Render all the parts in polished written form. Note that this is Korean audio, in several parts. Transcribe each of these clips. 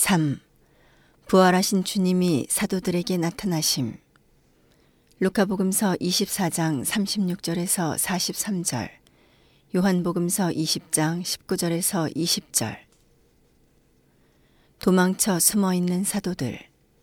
3. 부활하신 주님이 사도들에게 나타나심. 루카복음서 24장 36절에서 43절, 요한복음서 20장 19절에서 20절. 도망쳐 숨어있는 사도들.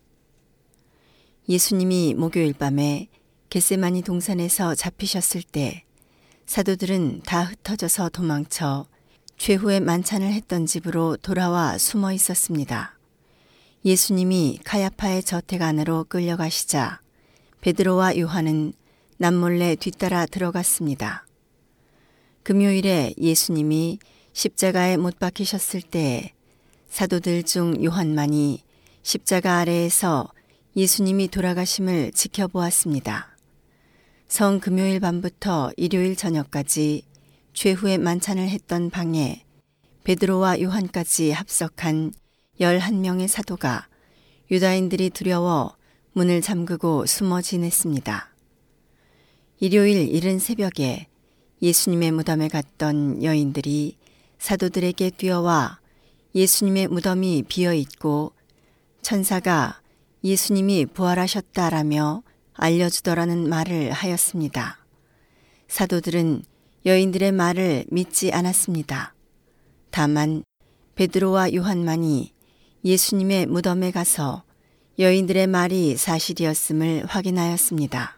예수님이 목요일 밤에 겟세마니 동산에서 잡히셨을 때 사도들은 다 흩어져서 도망쳐 최후의 만찬을 했던 집으로 돌아와 숨어 있었습니다. 예수님이 카야파의 저택 안으로 끌려가시자 베드로와 요한은 남몰래 뒤따라 들어갔습니다. 금요일에 예수님이 십자가에 못 박히셨을 때 사도들 중 요한만이 십자가 아래에서 예수님이 돌아가심을 지켜보았습니다. 성금요일 밤부터 일요일 저녁까지 최후의 만찬을 했던 방에 베드로와 요한까지 합석한 11명의 사도가 유다인들이 두려워 문을 잠그고 숨어 지냈습니다. 일요일 이른 새벽에 예수님의 무덤에 갔던 여인들이 사도들에게 뛰어와 예수님의 무덤이 비어 있고 천사가 예수님이 부활하셨다라며 알려주더라는 말을 하였습니다. 사도들은 여인들의 말을 믿지 않았습니다. 다만 베드로와 요한만이 예수님의 무덤에 가서 여인들의 말이 사실이었음을 확인하였습니다.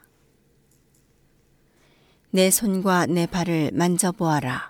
내 손과 내 발을 만져보아라.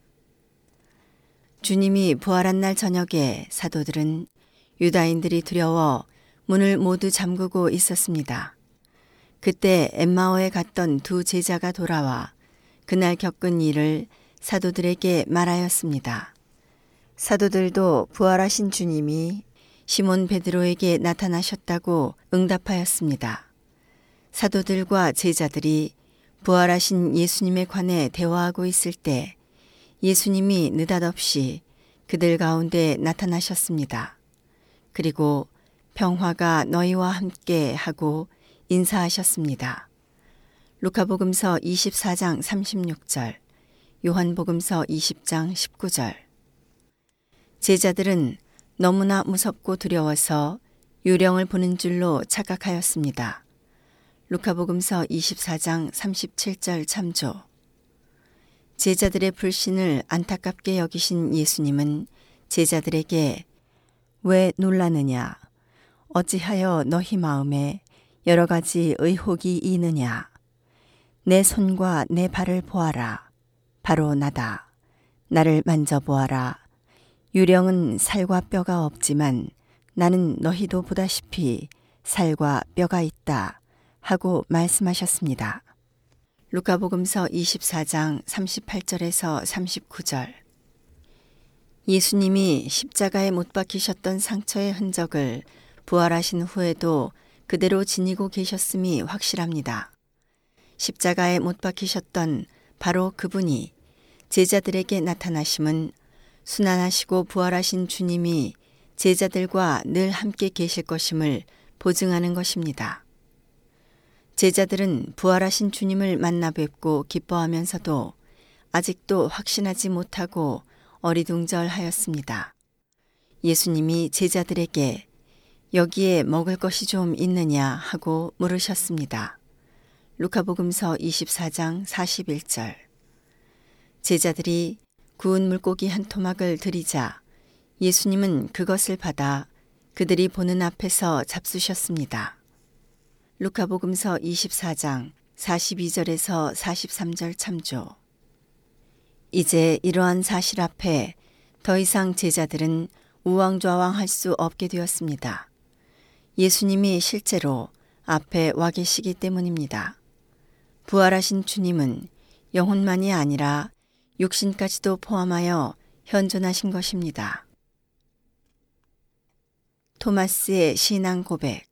주님이 부활한 날 저녁에 사도들은 유다인들이 두려워 문을 모두 잠그고 있었습니다. 그때 엠마오에 갔던 두 제자가 돌아와 그날 겪은 일을 사도들에게 말하였습니다. 사도들도 부활하신 주님이 시몬 베드로에게 나타나셨다고 응답하였습니다. 사도들과 제자들이 부활하신 예수님에 관해 대화하고 있을 때 예수님이 느닷없이 그들 가운데 나타나셨습니다. 그리고 평화가 너희와 함께 하고 인사하셨습니다. 루카복음서 24장 36절, 요한복음서 20장 19절. 제자들은 너무나 무섭고 두려워서 유령을 보는 줄로 착각하였습니다. 루카복음서 24장 37절 참조. 제자들의 불신을 안타깝게 여기신 예수님은 제자들에게 왜 놀라느냐? 어찌하여 너희 마음에 여러 가지 의혹이 있느냐? 내 손과 내 발을 보아라. 바로 나다. 나를 만져보아라. 유령은 살과 뼈가 없지만 나는 너희도 보다시피 살과 뼈가 있다 하고 말씀하셨습니다. 루카복음서 24장 38절에서 39절. 예수님이 십자가에 못 박히셨던 상처의 흔적을 부활하신 후에도 그대로 지니고 계셨음이 확실합니다. 십자가에 못 박히셨던 바로 그분이 제자들에게 나타나심은 순환하시고 부활하신 주님이 제자들과 늘 함께 계실 것임을 보증하는 것입니다. 제자들은 부활하신 주님을 만나 뵙고 기뻐하면서도 아직도 확신하지 못하고 어리둥절하였습니다. 예수님이 제자들에게 여기에 먹을 것이 좀 있느냐 하고 물으셨습니다. 루카복음서 24장 41절. 제자들이 구운 물고기 한 토막을 드리자 예수님은 그것을 받아 그들이 보는 앞에서 잡수셨습니다. 루카복음서 24장 42절에서 43절 참조. 이제 이러한 사실 앞에 더 이상 제자들은 우왕좌왕할 수 없게 되었습니다. 예수님이 실제로 앞에 와 계시기 때문입니다. 부활하신 주님은 영혼만이 아니라 육신까지도 포함하여 현존하신 것입니다. 토마스의 신앙 고백.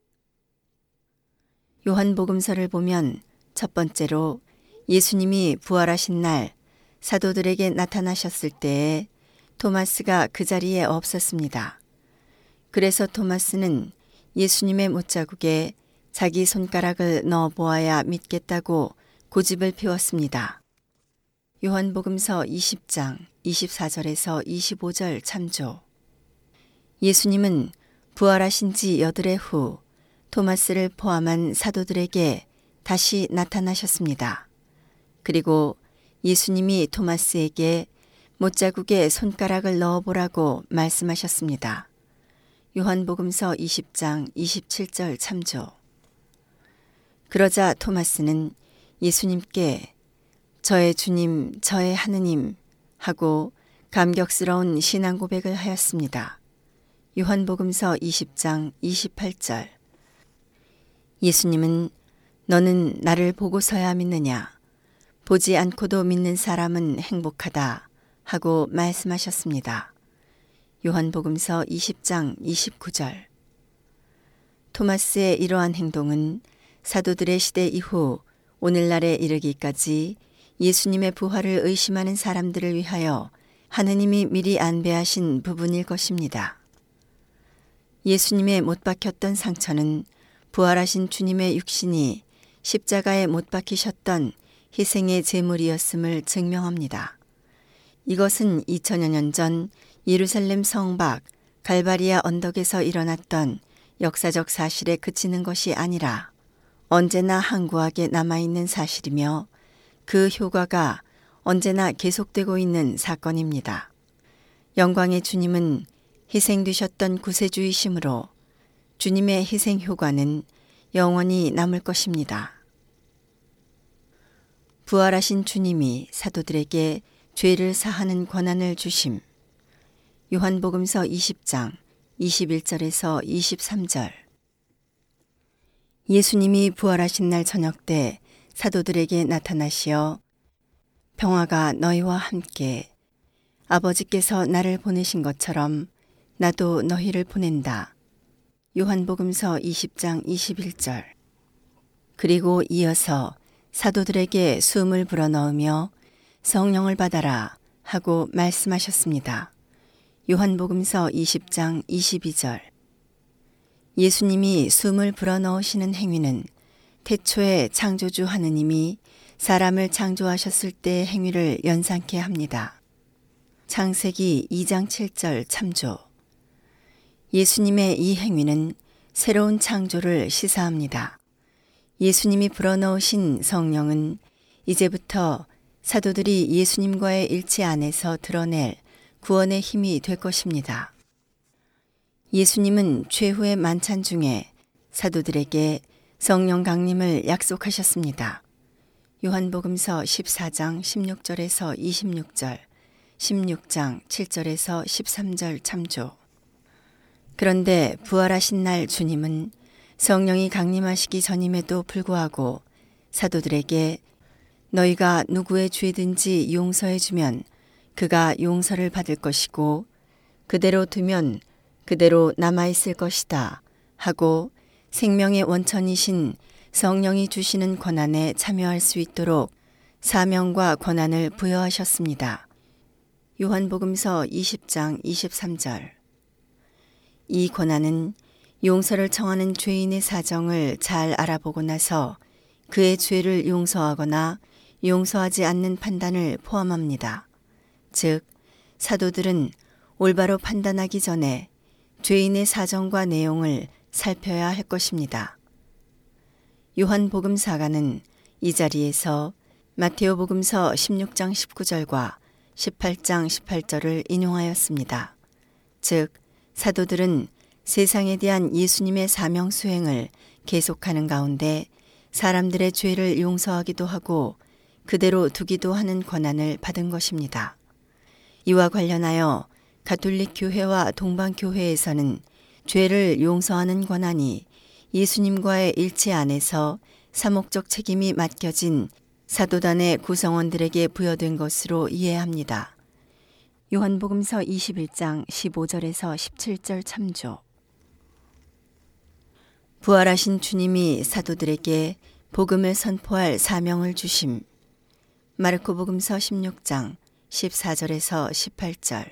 요한복음서를 보면 첫 번째로 예수님이 부활하신 날 사도들에게 나타나셨을 때에 토마스가 그 자리에 없었습니다. 그래서 토마스는 예수님의 못자국에 자기 손가락을 넣어 보아야 믿겠다고 고집을 피웠습니다. 요한복음서 20장 24절에서 25절 참조. 예수님은 부활하신 지 여드레 후 토마스를 포함한 사도들에게 다시 나타나셨습니다. 그리고 예수님이 토마스에게 못자국에 손가락을 넣어보라고 말씀하셨습니다. 요한복음서 20장 27절 참조. 그러자 토마스는 예수님께 저의 주님, 저의 하느님 하고 감격스러운 신앙 고백을 하였습니다. 요한복음서 20장 28절. 예수님은 너는 나를 보고서야 믿느냐? 보지 않고도 믿는 사람은 행복하다 하고 말씀하셨습니다. 요한복음서 20장 29절. 토마스의 이러한 행동은 사도들의 시대 이후 오늘날에 이르기까지 예수님의 부활을 의심하는 사람들을 위하여 하느님이 미리 안배하신 부분일 것입니다. 예수님의 못 박혔던 상처는 부활하신 주님의 육신이 십자가에 못 박히셨던 희생의 제물이었음을 증명합니다. 이것은 2000여 년 전 예루살렘 성 밖 갈바리아 언덕에서 일어났던 역사적 사실에 그치는 것이 아니라 언제나 항구하게 남아있는 사실이며 그 효과가 언제나 계속되고 있는 사건입니다. 영광의 주님은 희생되셨던 구세주이시므로 주님의 희생 효과는 영원히 남을 것입니다. 부활하신 주님이 사도들에게 죄를 사하는 권한을 주심. 요한복음서 20장 21절에서 23절. 예수님이 부활하신 날 저녁 때 사도들에게 나타나시어 평화가 너희와 함께 아버지께서 나를 보내신 것처럼 나도 너희를 보낸다. 요한복음서 20장 21절. 그리고 이어서 사도들에게 숨을 불어넣으며 성령을 받아라 하고 말씀하셨습니다. 요한복음서 20장 22절. 예수님이 숨을 불어넣으시는 행위는 태초에 창조주 하느님이 사람을 창조하셨을 때의 행위를 연상케 합니다. 창세기 2장 7절 참조. 예수님의 이 행위는 새로운 창조를 시사합니다. 예수님이 불어넣으신 성령은 이제부터 사도들이 예수님과의 일치 안에서 드러낼 구원의 힘이 될 것입니다. 예수님은 최후의 만찬 중에 사도들에게 성령 강림을 약속하셨습니다. 요한복음서 14장 16절에서 26절, 16장 7절에서 13절 참조. 그런데 부활하신 날 주님은 성령이 강림하시기 전임에도 불구하고 사도들에게 너희가 누구의 죄든지 용서해 주면 그가 용서를 받을 것이고 그대로 두면 그대로 남아있을 것이다 하고 생명의 원천이신 성령이 주시는 권한에 참여할 수 있도록 사명과 권한을 부여하셨습니다. 요한복음서 20장 23절. 이 권한은 용서를 청하는 죄인의 사정을 잘 알아보고 나서 그의 죄를 용서하거나 용서하지 않는 판단을 포함합니다. 즉, 사도들은 올바로 판단하기 전에 죄인의 사정과 내용을 살펴야 할 것입니다. 요한복음사가는 이 자리에서 마테오복음서 16장 19절과 18장 18절을 인용하였습니다. 즉, 사도들은 세상에 대한 예수님의 사명 수행을 계속하는 가운데 사람들의 죄를 용서하기도 하고 그대로 두기도 하는 권한을 받은 것입니다. 이와 관련하여 가톨릭 교회와 동방교회에서는 죄를 용서하는 권한이 예수님과의 일치 안에서 사목적 책임이 맡겨진 사도단의 구성원들에게 부여된 것으로 이해합니다. 요한복음서 21장 15절에서 17절 참조. 부활하신 주님이 사도들에게 복음을 선포할 사명을 주심. 마르코복음서 16장 14절에서 18절.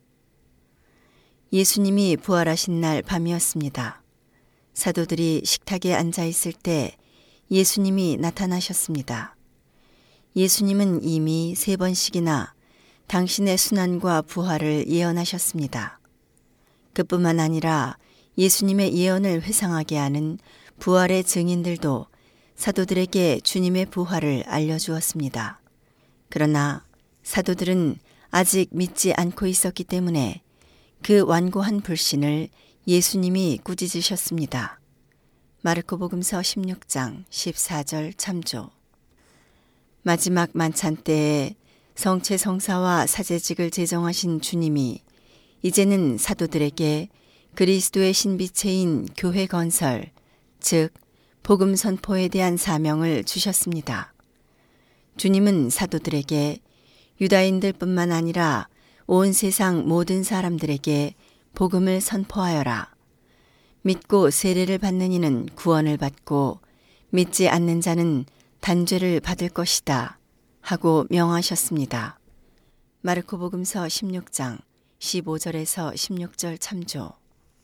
예수님이 부활하신 날 밤이었습니다. 사도들이 식탁에 앉아 있을 때 예수님이 나타나셨습니다. 예수님은 이미 3번씩이나 당신의 순환과 부활을 예언하셨습니다. 그뿐만 아니라 예수님의 예언을 회상하게 하는 부활의 증인들도 사도들에게 주님의 부활을 알려주었습니다. 그러나 사도들은 아직 믿지 않고 있었기 때문에 그 완고한 불신을 예수님이 꾸짖으셨습니다. 마르코복음서 16장 14절 참조. 마지막 만찬 때에 성체 성사와 사제직을 제정하신 주님이 이제는 사도들에게 그리스도의 신비체인 교회 건설, 즉 복음 선포에 대한 사명을 주셨습니다. 주님은 사도들에게 유다인들뿐만 아니라 온 세상 모든 사람들에게 복음을 선포하여라. 믿고 세례를 받는 이는 구원을 받고 믿지 않는 자는 단죄를 받을 것이다 하고 명하셨습니다. 마르코복음서 16장 15절에서 16절 참조.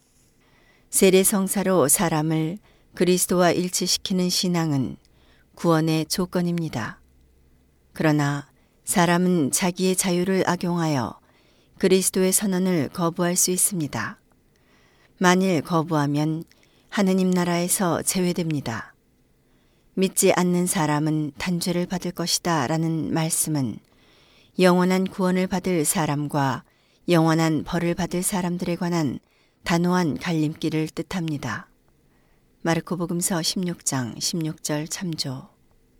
세례성사로 사람을 그리스도와 일치시키는 신앙은 구원의 조건입니다. 그러나 사람은 자기의 자유를 악용하여 그리스도의 선언을 거부할 수 있습니다. 만일 거부하면 하느님 나라에서 제외됩니다. 믿지 않는 사람은 단죄를 받을 것이다 라는 말씀은 영원한 구원을 받을 사람과 영원한 벌을 받을 사람들에 관한 단호한 갈림길을 뜻합니다. 마르코복음서 16장 16절 참조.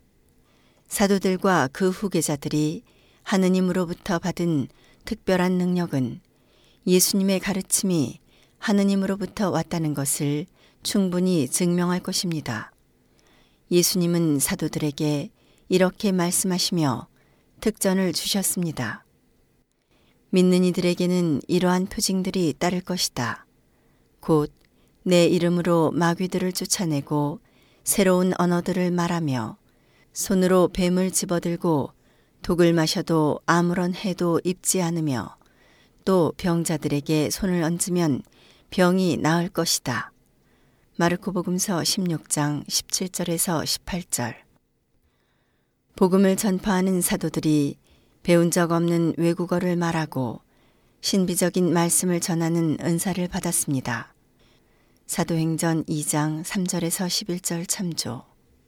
사도들과 그 후계자들이 하느님으로부터 받은 특별한 능력은 예수님의 가르침이 하느님으로부터 왔다는 것을 충분히 증명할 것입니다. 예수님은 사도들에게 이렇게 말씀하시며 특전을 주셨습니다. 믿는 이들에게는 이러한 표징들이 따를 것이다. 곧 내 이름으로 마귀들을 쫓아내고 새로운 언어들을 말하며 손으로 뱀을 집어들고 독을 마셔도 아무런 해도 입지 않으며 또 병자들에게 손을 얹으면 병이 나을 것이다. 마르코복음서 16장 17절에서 18절. 복음을 전파하는 사도들이 배운 적 없는 외국어를 말하고 신비적인 말씀을 전하는 은사를 받았습니다. 사도행전 2장 3절에서 11절 참조.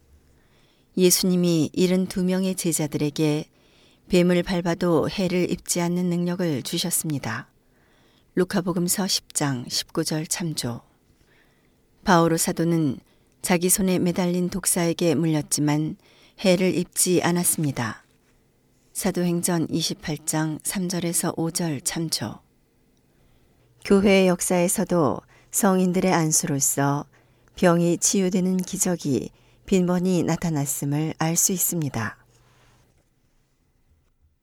예수님이 72명의 제자들에게 뱀을 밟아도 해를 입지 않는 능력을 주셨습니다. 루카복음서 10장 19절 참조. 바오로 사도는 자기 손에 매달린 독사에게 물렸지만 해를 입지 않았습니다. 사도행전 28장 3절에서 5절 참조. 교회의 역사에서도 성인들의 안수로서 병이 치유되는 기적이 빈번히 나타났음을 알 수 있습니다.